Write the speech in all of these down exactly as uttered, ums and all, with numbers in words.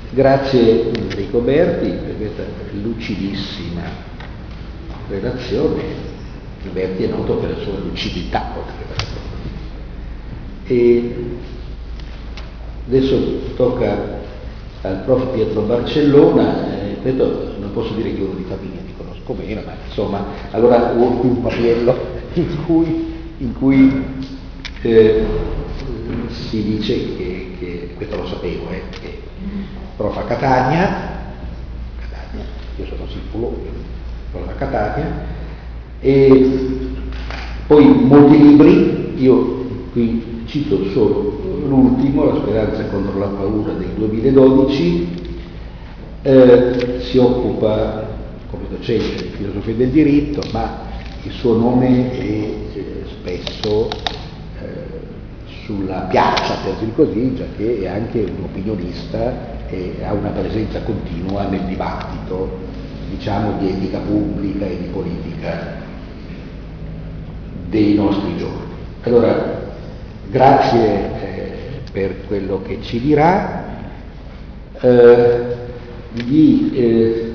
grazie Enrico Berti per questa lucidissima relazione. Berti è noto per la sua lucidità. E adesso tocca al prof Pietro Barcellona. eh, Pietro, non posso dire che uno di famiglia ti conosco meno, ma insomma, allora ho qui un papello in cui, in cui eh, si dice che, che, questo lo sapevo, eh, che prof a Catania, Catania, io sono siculo, prof a Catania, e poi molti libri, io qui cito solo l'ultimo, La speranza contro la paura del duemiladodici, eh, si occupa come docente di filosofia del diritto, ma il suo nome è eh, spesso eh, sulla piazza, per dire così, già che è anche un opinionista e ha una presenza continua nel dibattito, diciamo, di etica pubblica e di politica dei nostri giorni. Allora, grazie eh, per quello che ci dirà. Eh, gli eh,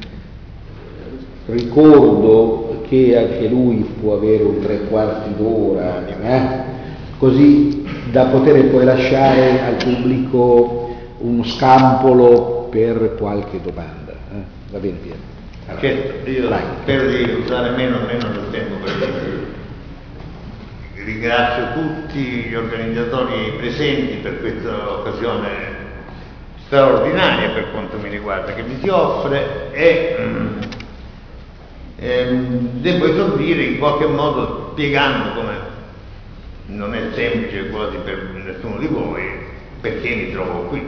ricordo che anche lui può avere un tre quarti d'ora, eh, così da poter poi lasciare al pubblico uno scampolo per qualche domanda. Eh? Va bene, Pietro? Allora, certo, io vai. Spero di usare meno meno del tempo perché ringrazio tutti gli organizzatori presenti per questa occasione straordinaria per quanto mi riguarda che mi si offre e mm, ehm, devo esordire in qualche modo spiegando come non è semplice quasi per nessuno di voi perché mi trovo qui.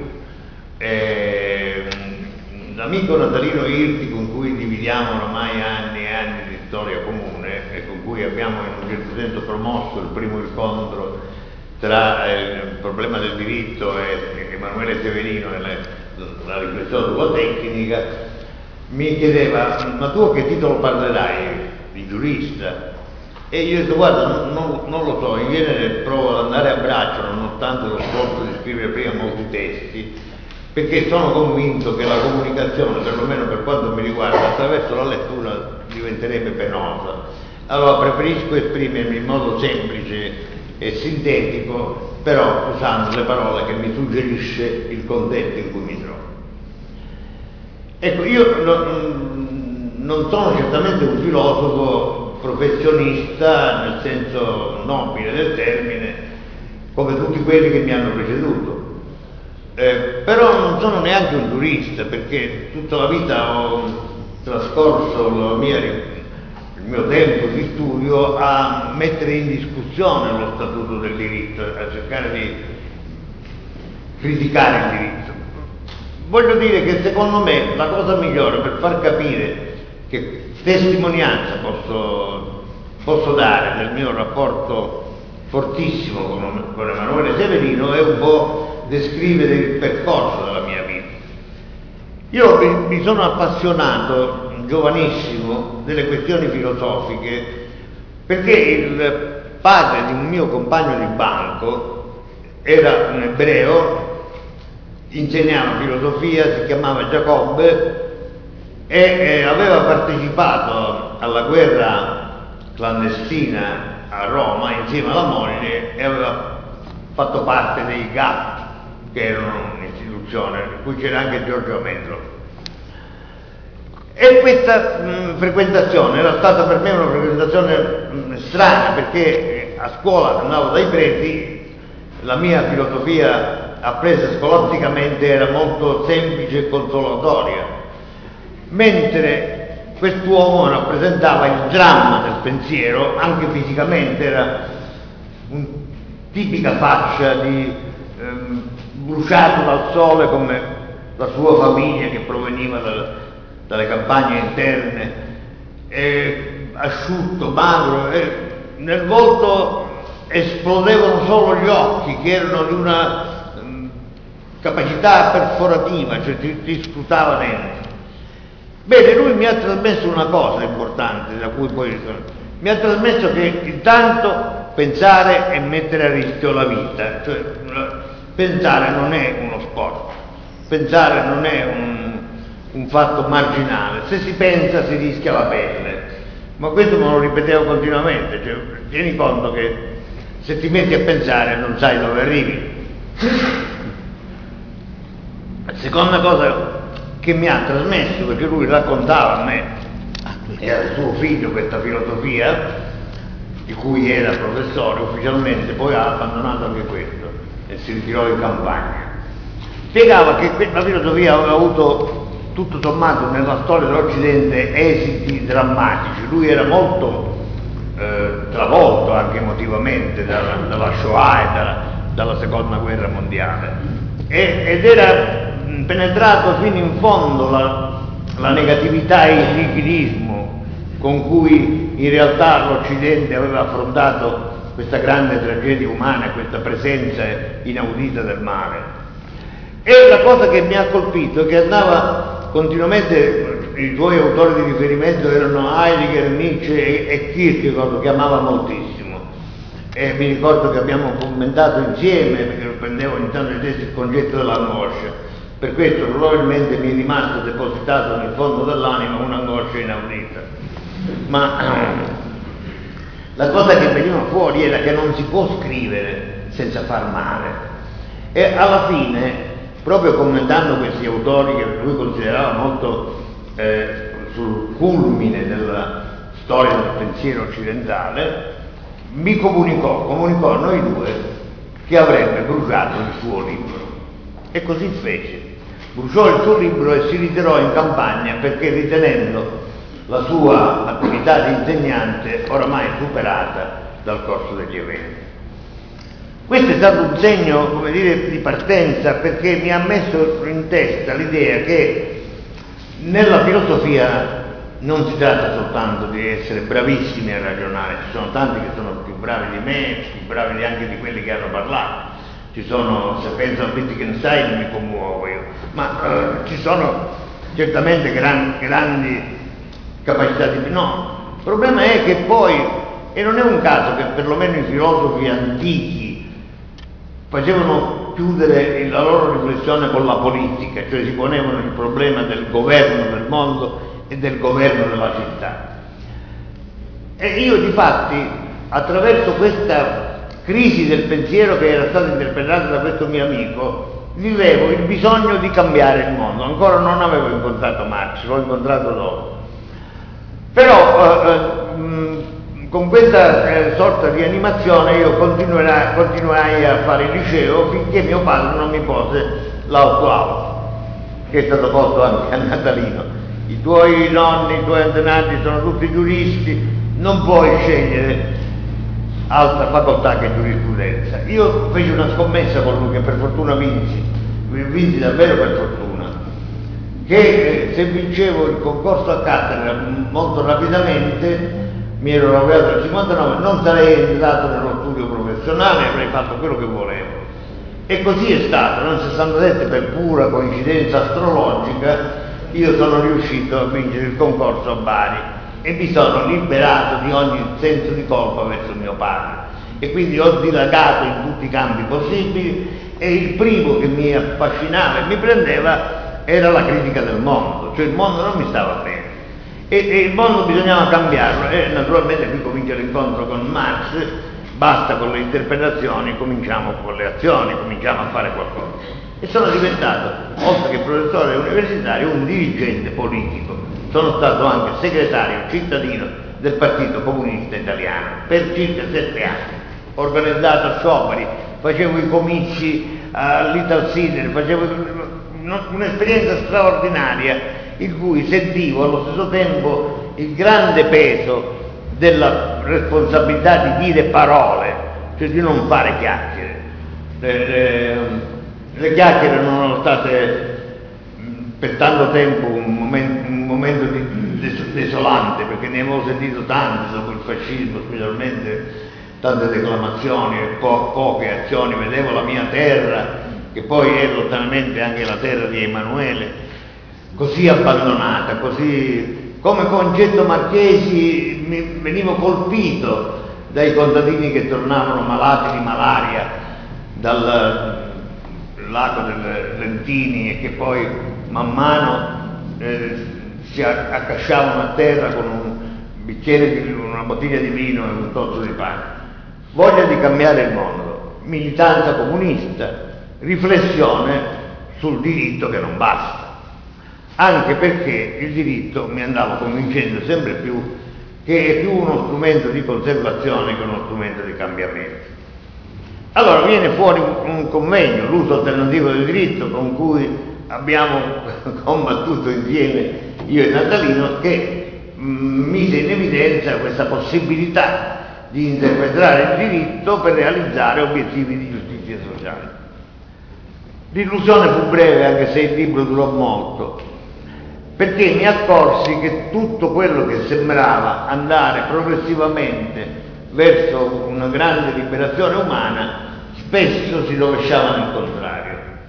Ehm, l'amico Natalino Irti, con cui dividiamo ormai anni e anni di storia comune e con cui abbiamo in un certo senso promosso il primo incontro tra eh, il problema del diritto e Emanuele Severino e la, la riflessione sulla tecnica, mi chiedeva: ma tu a che titolo parlerai? Di giurista? E io ho detto: guarda, non, non, non lo so, in genere provo ad andare a braccio nonostante lo sforzo di scrivere prima molti testi, perché sono convinto che la comunicazione, perlomeno per quanto mi riguarda, attraverso la lettura diventerebbe penosa. Allora preferisco esprimermi in modo semplice e sintetico, però usando le parole che mi suggerisce il contesto in cui mi trovo. Ecco, io non, non sono certamente un filosofo professionista nel senso nobile del termine, come tutti quelli che mi hanno preceduto. Eh, però non sono neanche un giurista, perché tutta la vita ho trascorso la mia, il mio tempo di studio a mettere in discussione lo statuto del diritto, a cercare di criticare il diritto. Voglio dire che secondo me la cosa migliore per far capire che testimonianza posso, posso dare del mio rapporto fortissimo con, con Emanuele Severino è un po' descrivere il percorso della mia vita. Io mi, mi sono appassionato giovanissimo delle questioni filosofiche perché il padre di un mio compagno di banco era un ebreo, insegnava filosofia, si chiamava Giacobbe e eh, aveva partecipato alla guerra clandestina a Roma insieme alla moglie e aveva fatto parte dei G A T, che erano un'istituzione in cui c'era anche Giorgio Amedro. E questa mh, frequentazione era stata per me una frequentazione mh, strana, perché a scuola andavo dai preti, la mia filosofia appresa scolasticamente era molto semplice e consolatoria, mentre quest'uomo rappresentava il dramma del pensiero, anche fisicamente era una tipica faccia di ehm, bruciato dal sole come la sua famiglia che proveniva dal, dalle campagne interne, e asciutto, magro, e nel volto esplodevano solo gli occhi che erano di una um, capacità perforativa, cioè ti, ti scrutava dentro. Bene, lui mi ha trasmesso una cosa importante, da cui poi mi ha trasmesso che intanto pensare è mettere a rischio la vita, cioè pensare non è uno sport, pensare non è un, un fatto marginale, se si pensa si rischia la pelle, ma questo me lo ripetevo continuamente, cioè, tieni conto che se ti metti a pensare non sai dove arrivi. La seconda cosa che mi ha trasmesso, perché lui raccontava a me e al suo figlio questa filosofia, di cui era professore ufficialmente, poi ha abbandonato anche questo e si ritirò in campagna. Spiegava che la filosofia aveva avuto, tutto sommato, nella storia dell'Occidente esiti drammatici. Lui era molto eh, travolto anche emotivamente dalla, dalla Shoah e dalla, dalla seconda guerra mondiale e, ed era penetrato fino in fondo la, la negatività e il nichilismo con cui in realtà l'Occidente aveva affrontato questa grande tragedia umana, questa presenza inaudita del male. E la cosa che mi ha colpito è che andava continuamente, i suoi autori di riferimento erano Heidegger, Nietzsche e Kierkegaard, lo chiamava moltissimo. E mi ricordo che abbiamo commentato insieme, perché lo prendevo ogni tanto di testa, il concetto dell'angoscia. Per questo probabilmente mi è rimasto depositato nel fondo dell'anima un'angoscia inaudita. Ma la cosa che veniva fuori era che non si può scrivere senza far male. E alla fine, proprio commentando questi autori che lui considerava molto eh, sul culmine della storia del pensiero occidentale, mi comunicò, comunicò a noi due che avrebbe bruciato il suo libro. E così fece. Bruciò il suo libro e si ritirò in campagna perché, ritenendo la sua attività di insegnante oramai superata dal corso degli eventi. Questo è stato un segno, come dire, di partenza, perché mi ha messo in testa l'idea che nella filosofia non si tratta soltanto di essere bravissimi a ragionare, ci sono tanti che sono più bravi di me, più bravi anche di quelli che hanno parlato. Ci sono, se penso a Wittgenstein mi commuovo io, ma eh, ci sono certamente gran, grandi capacità di... No, il problema è che poi, e non è un caso che perlomeno i filosofi antichi facevano chiudere la loro riflessione con la politica, cioè si ponevano il problema del governo del mondo e del governo della città. E io difatti, attraverso questa crisi del pensiero che era stata interpretata da questo mio amico, vivevo il bisogno di cambiare il mondo. Ancora non avevo incontrato Marx, l'ho incontrato dopo. Però eh, eh, con questa eh, sorta di animazione io continuerai, continuai a fare il liceo finché mio padre non mi pose l'auto-auto, che è stato posto anche a Natalino. I tuoi nonni, i tuoi antenati sono tutti giuristi, non puoi scegliere altra facoltà che giurisprudenza. Io feci una scommessa con lui che per fortuna vinsi, vinsi davvero per fortuna, che eh, se vincevo il concorso a cattedra molto rapidamente, mi ero laureato nel cinquantanove, non sarei entrato nello studio professionale, avrei fatto quello che volevo. E così è stato, nel sessantasette, per pura coincidenza astrologica, io sono riuscito a vincere il concorso a Bari e mi sono liberato di ogni senso di colpa verso mio padre. E quindi ho dilagato in tutti i campi possibili e il primo che mi affascinava e mi prendeva era la critica del mondo, cioè il mondo non mi stava bene e, e il mondo bisognava cambiarlo e naturalmente qui comincia l'incontro con Marx, basta con le interpretazioni, cominciamo con le azioni, cominciamo a fare qualcosa. E sono diventato, oltre che professore universitario, un dirigente politico. Sono stato anche segretario cittadino del Partito Comunista Italiano per circa sette anni. Ho organizzato scioperi, facevo i comizi all'Italsider, facevo un'esperienza straordinaria in cui sentivo allo stesso tempo il grande peso della responsabilità di dire parole, cioè di non fare chiacchiere. Le, le, le chiacchiere non sono state per tanto tempo un momento, un momento di, des, desolante, perché ne avevo sentito tante dopo il fascismo, specialmente tante declamazioni e po poche azioni. Vedevo la mia terra, che poi è lontanamente anche la terra di Emanuele, così abbandonata, così come Concetto Marchesi mi venivo colpito dai contadini che tornavano malati di malaria dal lago delle Lentini e che poi man mano eh, si accasciavano a terra con un bicchiere di una bottiglia di vino e un tozzo di pane. Voglia di cambiare il mondo, militanza comunista, riflessione sul diritto che non basta, anche perché il diritto mi andava convincendo sempre più che è più uno strumento di conservazione che uno strumento di cambiamento. Allora viene fuori un convegno, l'uso alternativo del diritto, con cui abbiamo combattuto insieme io e Natalino, che mh, mise in evidenza questa possibilità di interpretare il diritto per realizzare obiettivi di giustizia sociale. L'illusione fu breve, anche se il libro durò molto, perché mi accorsi che tutto quello che sembrava andare progressivamente verso una grande liberazione umana spesso si rovesciava nel contrario,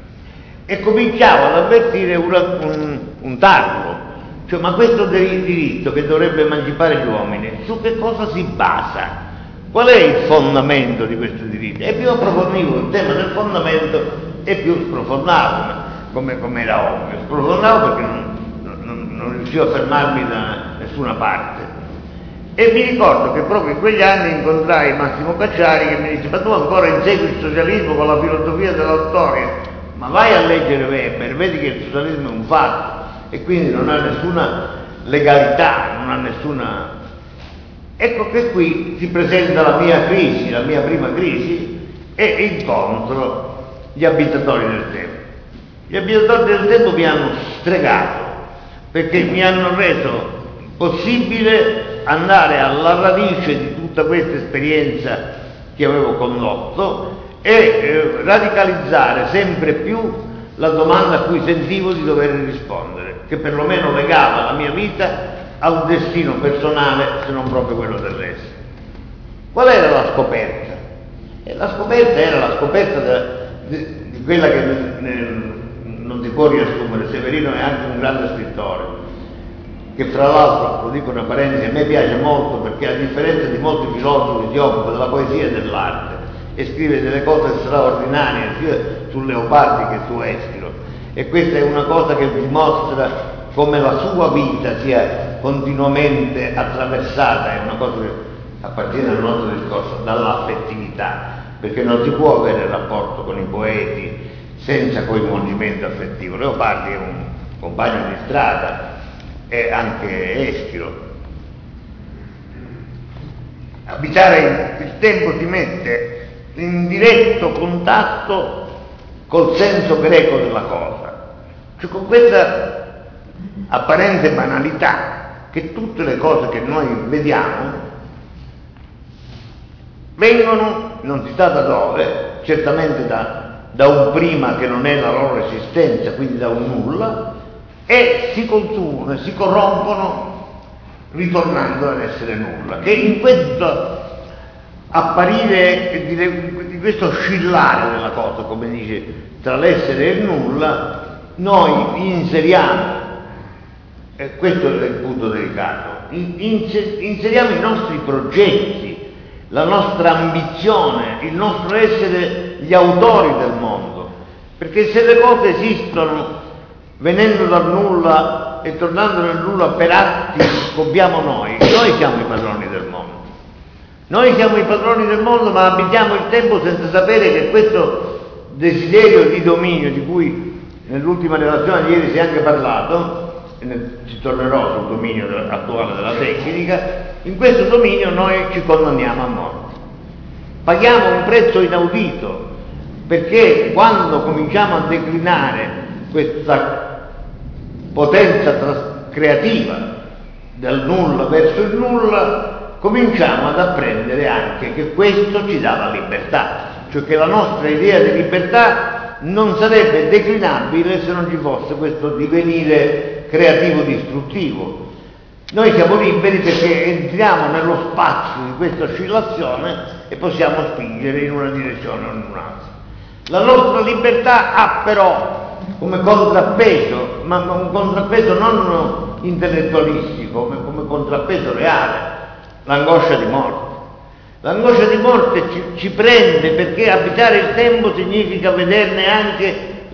e cominciavo ad avvertire una, un, un tarlo, cioè ma questo diritto che dovrebbe emancipare gli uomini, su che cosa si basa? Qual è il fondamento di questo diritto? E più approfondivo il tema del fondamento e più sprofondavo, come, come era ovvio, sprofondavo perché non, non, non riuscivo a fermarmi da nessuna parte. E mi ricordo che proprio in quegli anni incontrai Massimo Cacciari, che mi disse: ma tu ancora insegui il socialismo con la filosofia della storia? Ma vai a leggere Weber, vedi che il socialismo è un fatto e quindi non ha nessuna legalità, non ha nessuna... Ecco che qui si presenta la mia crisi, la mia prima crisi, e incontro gli abitatori del tempo. Gli abitatori del tempo mi hanno stregato, perché mi hanno reso possibile andare alla radice di tutta questa esperienza che avevo condotto e eh, radicalizzare sempre più la domanda a cui sentivo di dover rispondere, che perlomeno legava la mia vita a un destino personale, se non proprio quello terrestre. Qual era la scoperta? E la scoperta era la scoperta de, de, di quella che nel, nel, non si può riassumere. Severino è anche un grande scrittore, che fra l'altro, lo dico una parentesi, a me piace molto perché, a differenza di molti filosofi, si occupa della poesia e dell'arte e scrive delle cose straordinarie sia su Leopardi che su Eschilo, e questa è una cosa che dimostra come la sua vita sia continuamente attraversata, è una cosa che appartiene al nostro discorso, dall'affettività, perché non si può avere rapporto con i poeti senza coinvolgimento affettivo. Leopardi è un compagno di strada, e anche Eschilo. Abitare il tempo ti mette in diretto contatto col senso greco della cosa, cioè con questa apparente banalità che tutte le cose che noi vediamo vengono, non si sa da dove, certamente da, da un prima che non è la loro esistenza, quindi da un nulla, e si consumano e si corrompono ritornando ad essere nulla, che in questo apparire di, di questo oscillare della cosa, come dice, tra l'essere e il nulla, noi inseriamo, e questo è il punto delicato, inseriamo i nostri progetti, la nostra ambizione, il nostro essere gli autori del mondo, perché se le cose esistono venendo dal nulla e tornando nel nulla per atti compiamo noi, noi siamo i padroni del mondo. Noi siamo i padroni del mondo, ma abitiamo il tempo senza sapere che questo desiderio di dominio, di cui nell'ultima relazione di ieri si è anche parlato, e ne, ci tornerò sul dominio attuale della tecnica, in questo dominio noi ci condanniamo a morte. Paghiamo un prezzo inaudito, perché quando cominciamo a declinare questa potenza creativa dal nulla verso il nulla, cominciamo ad apprendere anche che questo ci dà la libertà, cioè che la nostra idea di libertà non sarebbe declinabile se non ci fosse questo divenire creativo distruttivo. Noi siamo liberi perché entriamo nello spazio di questa oscillazione e possiamo spingere in una direzione o in un'altra. La nostra libertà ha però come contrappeso, ma un contrappeso non intellettualistico, ma come contrappeso reale, l'angoscia di morte. L'angoscia di morte ci, ci prende perché abitare il tempo significa vederne anche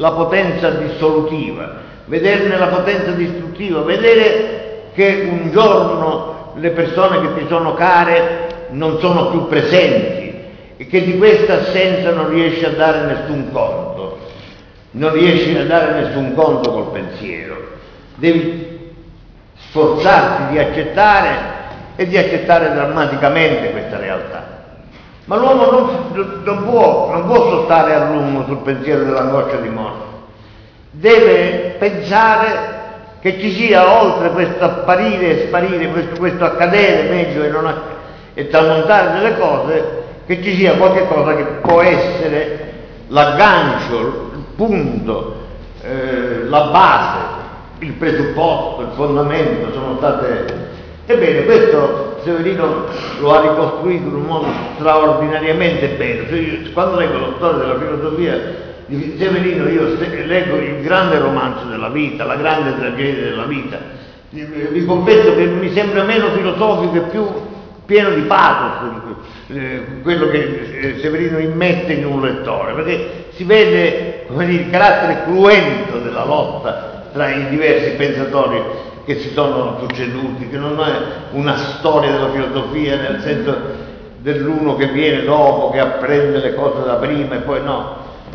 la potenza dissolutiva, vederne la potenza distruttiva, vedere che un giorno le persone che ti sono care non sono più presenti e che di questa assenza non riesci a dare nessun conto, non riesci a dare nessun conto col pensiero. Devi sforzarti di accettare e di accettare drammaticamente questa realtà. Ma l'uomo non, non, può, non può sottare a lungo sul pensiero dell'angoscia di morte. Deve pensare che ci sia, oltre questo apparire e sparire, questo, questo accadere meglio e, non acc- e tramontare delle cose, che ci sia qualche cosa che può essere l'aggancio, il punto, eh, la base, il presupposto, il fondamento. Sono state... Ebbene, questo Severino lo ha ricostruito in un modo straordinariamente bello. Cioè io, quando leggo la storia della filosofia di Severino, io leggo il grande romanzo della vita, la grande tragedia della vita. Vi confesso che mi sembra meno filosofico e più pieno di pathos eh, quello che Severino immette in un lettore, perché si vede, come dire, il carattere cruento della lotta tra i diversi pensatori che si sono succeduti, che non è una storia della filosofia nel senso dell'uno che viene dopo, che apprende le cose da prima e poi no.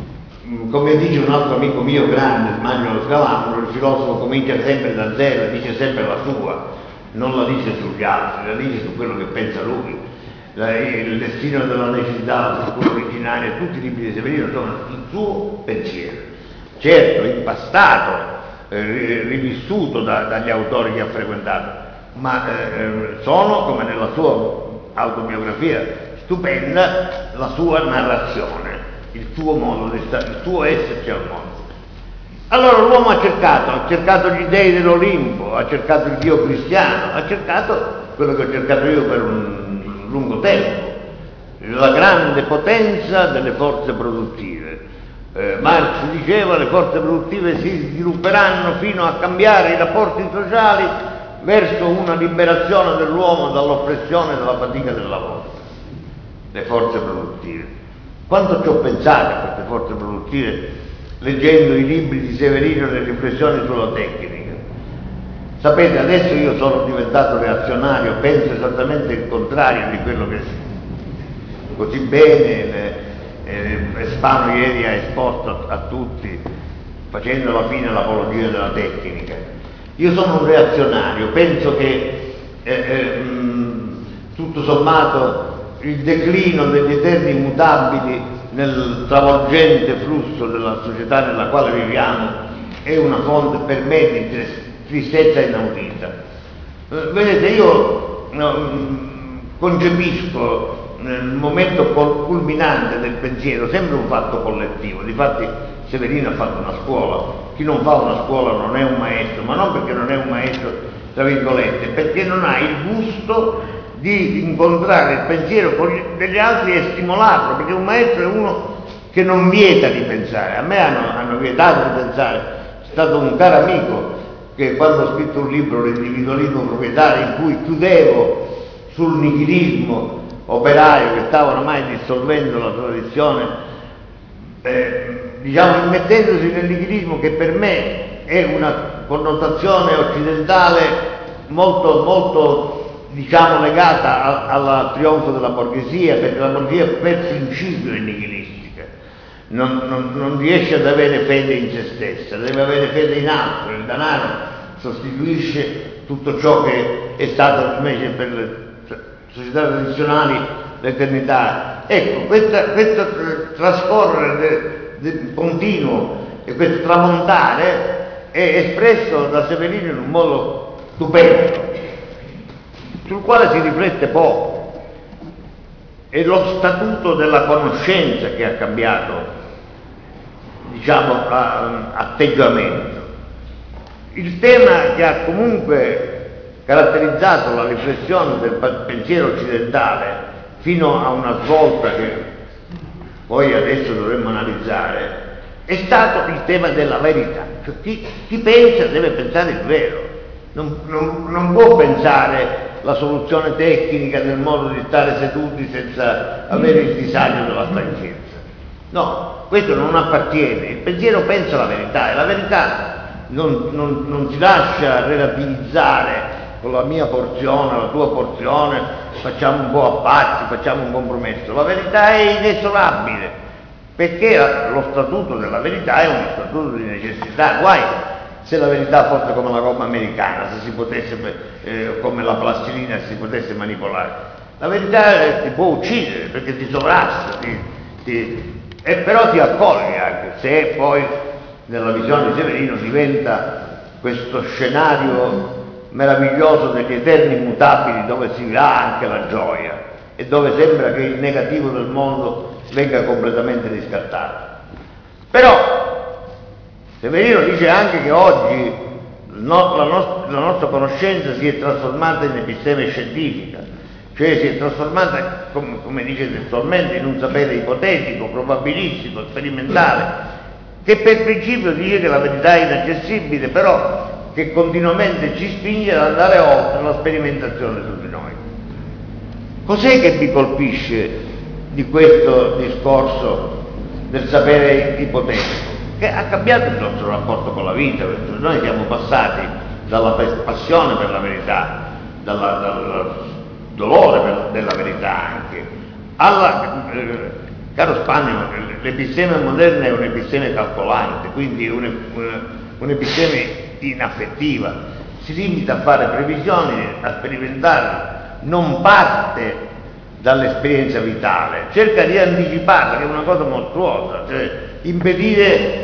Come dice un altro amico mio grande, Manuel Scalamaro, il filosofo comincia sempre da zero, dice sempre la sua, non la dice sugli altri, la dice su quello che pensa lui. Il destino della necessità, la struttura originaria, tutti i libri di Severino sono il suo pensiero, certo impastato, eh, rivissuto da, dagli autori che ha frequentato, ma eh, sono, come nella sua autobiografia stupenda, la sua narrazione, il suo modo di stare, il suo esserci al mondo. Allora l'uomo ha cercato, ha cercato gli dei dell'Olimpo, ha cercato il Dio cristiano, ha cercato quello che ho cercato io per un lungo tempo, la grande potenza delle forze produttive. Eh, Marx diceva le forze produttive si svilupperanno fino a cambiare i rapporti sociali verso una liberazione dell'uomo dall'oppressione e dalla fatica del lavoro. Le forze produttive. Quanto ci ho pensato a queste forze produttive leggendo i libri di Severino e le riflessioni sulla tecnica. Sapete, adesso io sono diventato reazionario, penso esattamente il contrario di quello che così bene eh, Spano ieri ha esposto a, a tutti, facendo alla fine l'apologia della tecnica. Io sono un reazionario, penso che eh, eh, mh, tutto sommato il declino degli eterni immutabili nel travolgente flusso della società nella quale viviamo è una fonte per me di tristezza inaudita. Eh, vedete, io no, concepisco nel momento culminante del pensiero sempre un fatto collettivo. Difatti Severino ha fatto una scuola, chi non fa una scuola non è un maestro, ma non perché non è un maestro tra virgolette, perché non ha il gusto di incontrare il pensiero con degli altri e stimolarlo, perché un maestro è uno che non vieta di pensare. A me hanno, hanno vietato di pensare. È stato un caro amico che quando ho scritto un libro, L'individualismo proprietario, in cui chiudevo sul nichilismo operaio che stava ormai dissolvendo la tradizione, eh, diciamo immettendosi nel nichilismo che per me è una connotazione occidentale molto, molto diciamo legata al trionfo della borghesia, perché la borghesia per principio è nichilistica, non, non, non riesce ad avere fede in se stessa, deve avere fede in altro. Il denaro sostituisce tutto ciò che è stato invece per le società tradizionali l'eternità. Ecco, questa, questo trascorrere de, de, continuo e questo tramontare è espresso da Severino in un modo stupendo, sul quale si riflette poco. È lo statuto della conoscenza che ha cambiato, diciamo, atteggiamento. Il tema che ha comunque caratterizzato la riflessione del pensiero occidentale fino a una svolta che poi adesso dovremmo analizzare è stato il tema della verità. Cioè, chi, chi pensa deve pensare il vero, non, non, non può pensare la soluzione tecnica del modo di stare seduti senza avere il disagio della stanchezza. No, questo non appartiene. Il pensiero pensa la verità e la verità non, non, non si lascia relativizzare con la mia porzione, la tua porzione, facciamo un po' a patti, facciamo un compromesso. La verità è inesorabile, perché lo statuto della verità è uno statuto di necessità. Guai se la verità fosse come la gomma americana, se si potesse, eh, come la plastilina, se si potesse manipolare. La verità eh, ti può uccidere perché ti sovrasta, ti, ti, e però ti accoglie anche se poi nella visione di Severino diventa questo scenario meraviglioso degli eterni immutabili, dove si ha anche la gioia e dove sembra che il negativo del mondo venga completamente riscattato. Però Severino dice anche che oggi no, la, nost- la nostra conoscenza si è trasformata in episteme scientifica, cioè si è trasformata, come, come dice testualmente, in un sapere ipotetico, probabilistico, sperimentale, che per principio dice che la verità è inaccessibile, però che continuamente ci spinge ad andare oltre la sperimentazione su di noi. Cos'è che mi colpisce di questo discorso del sapere ipotetico? Che ha cambiato il nostro rapporto con la vita. Noi siamo passati dalla passione per la verità, dalla, dal dolore per, della verità anche, alla, eh, caro Spagno, l'episteme moderno è un episteme calcolante, quindi un, un, un episteme inaffettiva, si limita a fare previsioni, a sperimentare, non parte dall'esperienza vitale, cerca di anticiparla, che è una cosa mostruosa, cioè impedire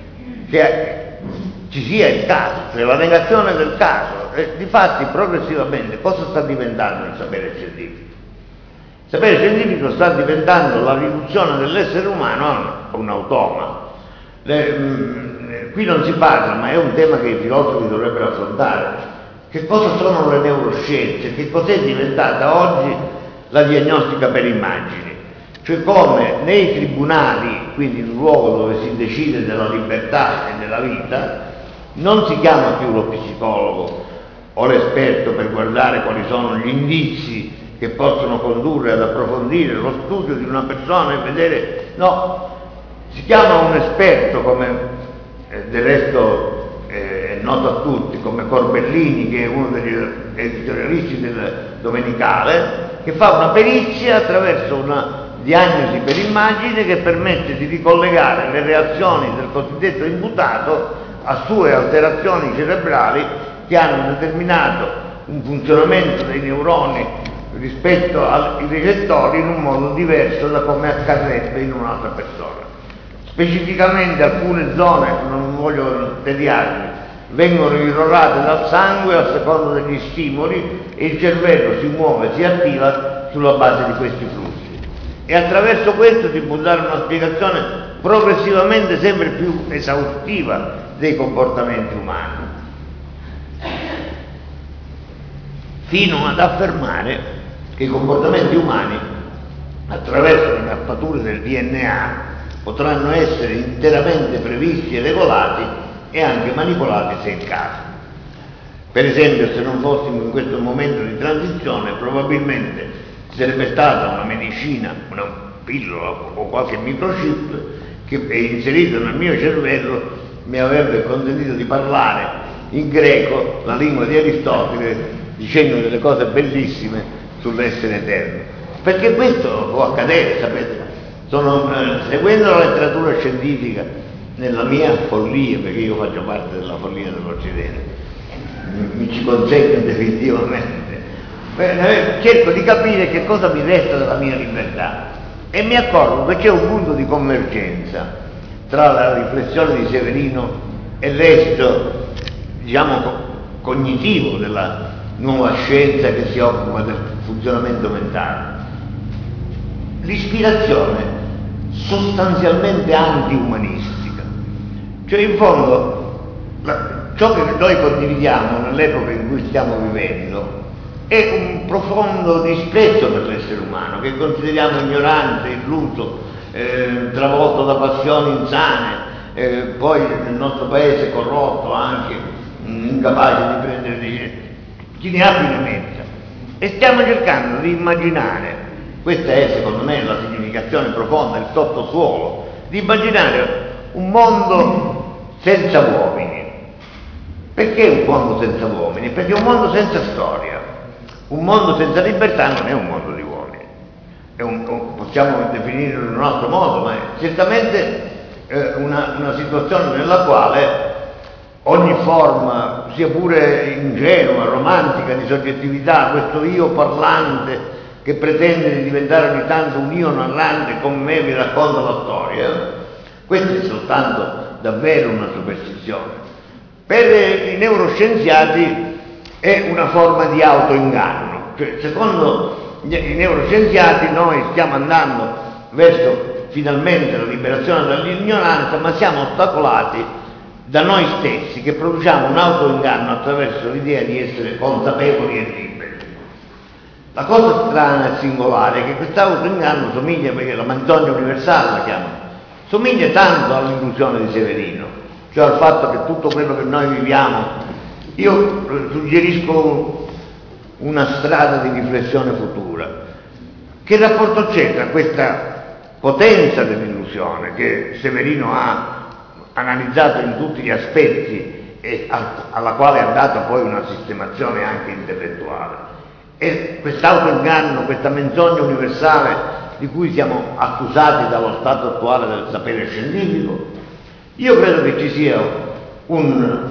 che ci sia il caso, cioè la negazione del caso. E difatti progressivamente cosa sta diventando il sapere scientifico? Il sapere scientifico sta diventando la riduzione dell'essere umano a un automa. Le, mh, qui non si parla, ma è un tema che i filosofi dovrebbero affrontare. Che cosa sono le neuroscienze? Che cos'è diventata oggi la diagnostica per immagini? Cioè come nei tribunali, quindi in un luogo dove si decide della libertà e della vita, non si chiama più lo psicologo o l'esperto per guardare quali sono gli indizi che possono condurre ad approfondire lo studio di una persona e vedere, no, si chiama un esperto, come eh, del resto eh, è noto a tutti, come Corbellini, che è uno degli editorialisti del Domenicale, che fa una perizia attraverso una diagnosi per immagine che permette di ricollegare le reazioni del cosiddetto imputato a sue alterazioni cerebrali che hanno determinato un funzionamento dei neuroni rispetto ai recettori in un modo diverso da come accadrebbe in un'altra persona. Specificamente alcune zone, non voglio tediarmi, vengono irrorate dal sangue a seconda degli stimoli e il cervello si muove, si attiva sulla base di questi flussi. E attraverso questo si può dare una spiegazione progressivamente sempre più esaustiva dei comportamenti umani, fino ad affermare che i comportamenti umani, attraverso le mappature del D N A, potranno essere interamente previsti e regolati e anche manipolati se il caso. Per esempio, se non fossimo in questo momento di transizione, probabilmente sarebbe stata una medicina, una pillola o qualche microchip che è inserito nel mio cervello mi avrebbe consentito di parlare in greco la lingua di Aristotele, dicendo delle cose bellissime sull'essere eterno. Perché questo può accadere, sapete? Sono, eh, seguendo la letteratura scientifica, nella mia follia, perché io faccio parte della follia dell'Occidente, mi, mi ci consegno definitivamente, eh, cerco di capire che cosa mi resta della mia libertà e mi accorgo che c'è un punto di convergenza tra la riflessione di Severino e l'esito, diciamo, cognitivo della nuova scienza che si occupa del funzionamento mentale. L'ispirazione sostanzialmente anti-umanistica, cioè in fondo la, ciò che noi condividiamo nell'epoca in cui stiamo vivendo è un profondo disprezzo per l'essere umano, che consideriamo ignorante, illuso, eh, travolto da passioni insane, eh, poi nel nostro paese corrotto anche, mh, incapace di prendere decisioni. Chi ne ha più ne metta. E stiamo cercando di immaginare, questa è secondo me la significazione profonda, il sottosuolo di immaginare un mondo senza uomini. Perché un mondo senza uomini? Perché un mondo senza storia, un mondo senza libertà non è un mondo di uomini, è un, un, possiamo definirlo in un altro modo, ma è certamente eh, una, una situazione nella quale ogni forma, sia pure ingenua, romantica, di soggettività, questo io parlante che pretende di diventare ogni tanto un io narrante come me vi racconta la storia, questa è soltanto davvero una superstizione. Per i neuroscienziati è una forma di autoinganno, cioè secondo i neuroscienziati noi stiamo andando verso finalmente la liberazione dall'ignoranza, ma siamo ostacolati da noi stessi che produciamo un autoinganno attraverso l'idea di essere consapevoli e liberi. La cosa strana e singolare è che questo autoinganno somiglia, perché la menzogna universale la chiamano, somiglia tanto all'illusione di Severino, cioè al fatto che tutto quello che noi viviamo, io suggerisco una strada di riflessione futura. Che rapporto c'è tra questa potenza dell'illusione che Severino ha analizzato in tutti gli aspetti e alla quale ha dato poi una sistemazione anche intellettuale, e quest'autoinganno, questa menzogna universale di cui siamo accusati dallo stato attuale del sapere scientifico? Io credo che ci sia un,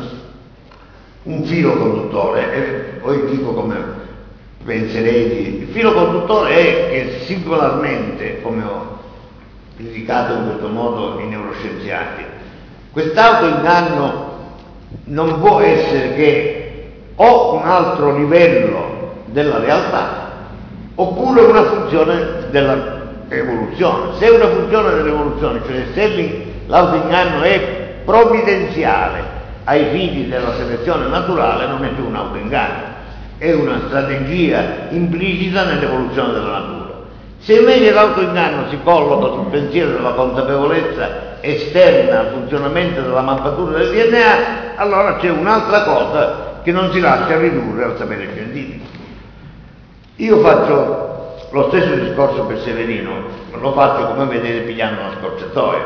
un filo conduttore, e poi dico come penserei di... Il filo conduttore è che singolarmente, come ho indicato in questo modo i neuroscienziati, quest'autoinganno non può essere che o un altro livello della realtà oppure una funzione dell'evoluzione. Se è una funzione dell'evoluzione, cioè se l'autoinganno è provvidenziale ai fini della selezione naturale, non è più un autoinganno, è una strategia implicita nell'evoluzione della natura. Se invece l'autoinganno si colloca sul pensiero della consapevolezza esterna al funzionamento della mappatura del D N A, allora c'è un'altra cosa che non si lascia ridurre al sapere scientifico. Io faccio lo stesso discorso per Severino, lo faccio, come vedete, pigliando una scorciatoia.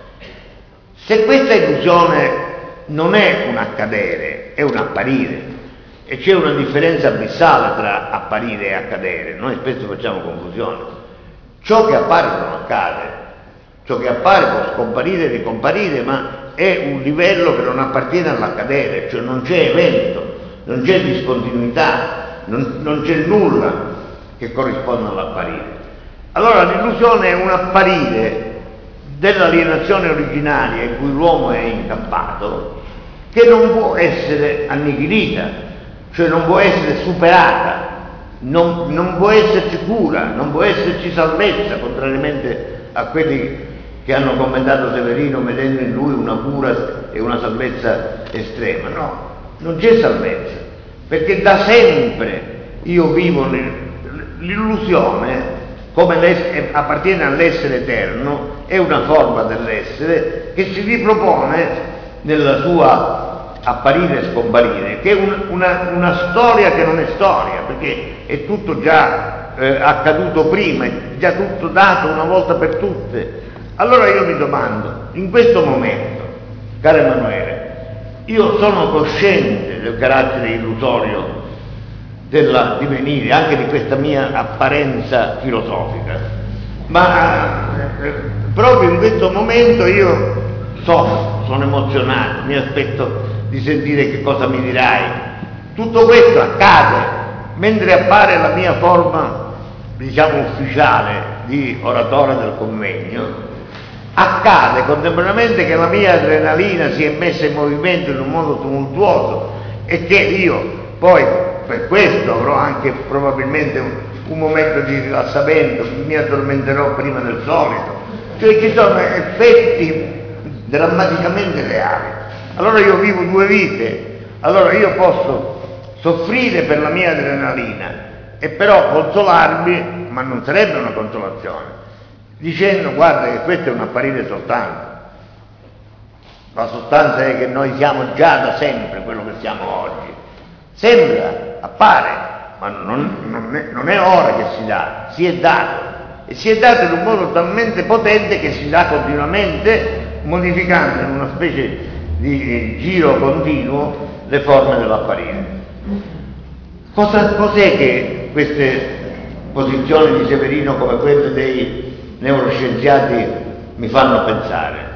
Se questa illusione non è un accadere, è un apparire, e c'è una differenza abissale tra apparire e accadere, noi spesso facciamo confusione. Ciò che appare non accade, ciò che appare può scomparire e ricomparire, ma è un livello che non appartiene all'accadere, cioè non c'è evento, non c'è discontinuità, non, non c'è nulla che corrisponda all'apparire. Allora l'illusione è un apparire dell'alienazione originaria in cui l'uomo è incappato, che non può essere annichilita, cioè non può essere superata, non, non può esserci cura, non può esserci salvezza, contrariamente a quelli che hanno commentato Severino vedendo in lui una cura e una salvezza estrema. No, non c'è salvezza, perché da sempre io vivo l'illusione, come appartiene all'essere eterno, è una forma dell'essere che si ripropone nella sua apparire e scomparire, che è un, una, una storia che non è storia, perché è tutto già eh, accaduto prima, è già tutto dato una volta per tutte. Allora io mi domando, in questo momento, caro Emanuele, io sono cosciente del carattere illusorio del divenire, anche di questa mia apparenza filosofica, ma eh, proprio in questo momento io soffro, sono emozionato, mi aspetto di sentire che cosa mi dirai. Tutto questo accade mentre appare la mia forma, diciamo, ufficiale di oratore del convegno. Accade contemporaneamente che la mia adrenalina si è messa in movimento in un modo tumultuoso e che io poi per questo avrò anche probabilmente un, un momento di rilassamento, mi addormenterò prima del solito, cioè ci sono effetti drammaticamente reali. Allora io vivo due vite, allora io posso soffrire per la mia adrenalina e però consolarmi, ma non sarebbe una consolazione, dicendo guarda che questo è un apparire soltanto. La sostanza è che noi siamo già da sempre quello che siamo oggi. Sembra, appare, ma non, non, è, non è ora che si dà, si è dato. e si è dato in un modo talmente potente che si dà continuamente, modificando in una specie di giro continuo le forme dell'apparire. Cosa, cos'è che queste posizioni di Severino, come quelle dei neuroscienziati, mi fanno pensare?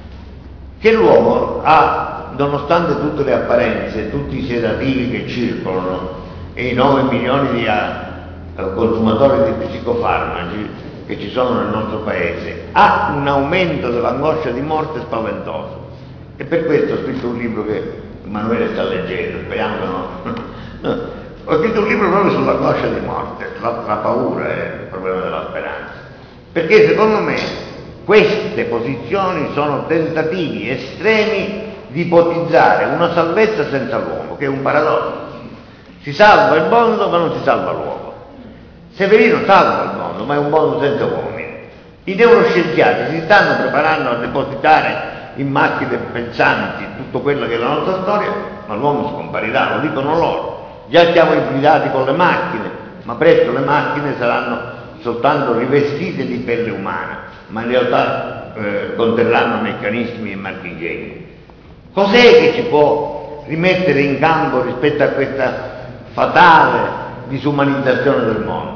Che l'uomo ha, nonostante tutte le apparenze, tutti i sedativi che circolano e i nove milioni di consumatori di psicofarmaci che ci sono nel nostro paese, ha un aumento dell'angoscia di morte spaventoso. E per questo ho scritto un libro che Emanuele sta leggendo, speriamo che no. no. Ho scritto un libro proprio sull'angoscia di morte, la, la paura è il problema della speranza. Perché secondo me queste posizioni sono tentativi estremi di ipotizzare una salvezza senza l'uomo, che è un paradosso. Si salva il mondo ma non si salva l'uomo. Severino salva il mondo, ma è un mondo senza uomini. I neuroscienziati si stanno preparando a depositare in macchine pensanti tutto quello che è la nostra storia, ma l'uomo scomparirà, lo dicono loro. Già siamo ibridati con le macchine, ma presto le macchine saranno soltanto rivestite di pelle umana, ma in realtà eh, conterranno meccanismi e marchingegni. Cos'è che ci può rimettere in campo rispetto a questa fatale disumanizzazione del mondo?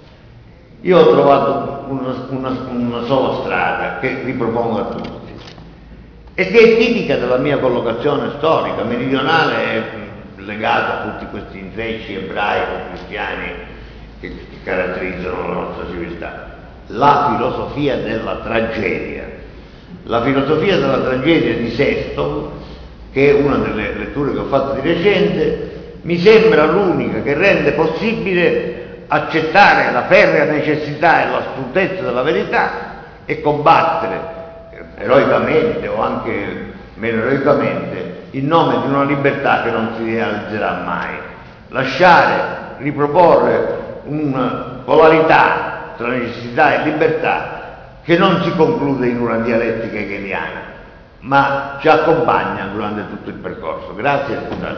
Io ho trovato una, una, una sola strada che ripropongo a tutti e che è tipica della mia collocazione storica meridionale, legato a tutti questi intrecci ebraico-cristiani che, che caratterizzano la nostra civiltà. La filosofia della tragedia. La filosofia della tragedia di Sesto, che è una delle letture che ho fatto di recente, mi sembra l'unica che rende possibile accettare la ferrea necessità e l'astutezza della verità e combattere eroicamente o anche meno eroicamente in nome di una libertà che non si realizzerà mai. Lasciare, riproporre una polarità tra necessità e libertà che non si conclude in una dialettica hegeliana, ma ci accompagna durante tutto il percorso. Grazie e scusate.